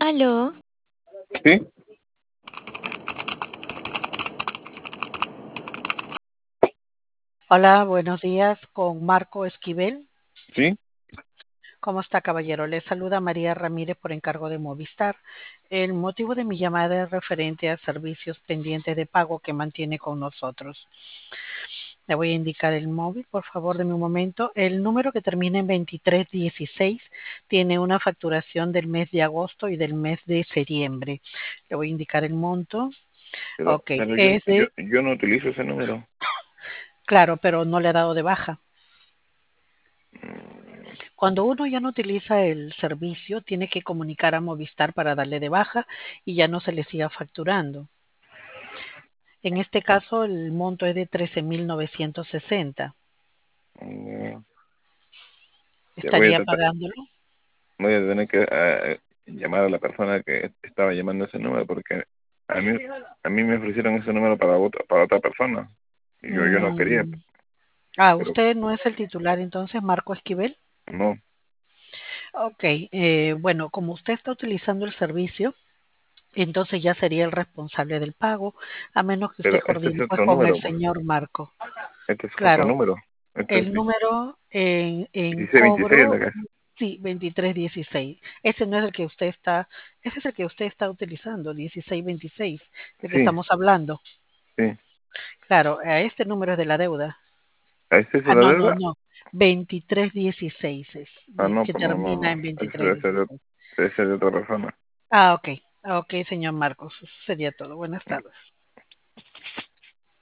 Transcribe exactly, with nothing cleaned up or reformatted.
Aló, Sí, Hola, buenos días con Marco Esquivel. sí, ¿Cómo está, caballero? Le saluda María Ramírez por encargo de Movistar. El motivo de mi llamada es referente a servicios pendientes de pago que mantiene con nosotros. Le voy a indicar el móvil, por favor, de un momento. El número que termina en veintitrés dieciséis tiene una facturación del mes de agosto y del mes de septiembre. Le voy a indicar el monto. pero, Ok, pero yo, es yo, de, yo no utilizo ese número. claro, pero no le ha dado de baja. Mm, Cuando uno ya no utiliza el servicio, tiene que comunicar a Movistar para darle de baja y ya no se le siga facturando. En este caso, el monto es de trece mil novecientos sesenta. mm, ya voy a ¿Estaría tratar, pagándolo? voy a tener que eh, llamar a la persona que estaba llamando ese número porque a mí, a mí me ofrecieron ese número para otra, para otra persona y yo, yo no quería, Mm. Ah, pero usted no es el titular entonces, Marco Esquivel. no, Ok, eh, bueno, como usted está utilizando el servicio, entonces ya sería el responsable del pago, a menos que usted pero este es coordine pues otro con el número, pues, señor Marco. este es otro Claro, número, este es el número en, en dieciséis veintiséis la cobro. casa. Sí, veintitrés dieciséis. Ese no es el que usted está, ese es el que usted está utilizando, dieciséis veintiséis, del que Sí, estamos hablando. sí, Claro, a este número es de la deuda. ¿a este es de Ah, la no, no, deuda? no. veintitrés dieciséis es, Ah, di- no, que pues no, termina no, en ese veintitrés debe ser de, dieciséis. debe ser de otra persona. Ah, ok. Ok, señor Marcos. Eso sería todo. Buenas tardes.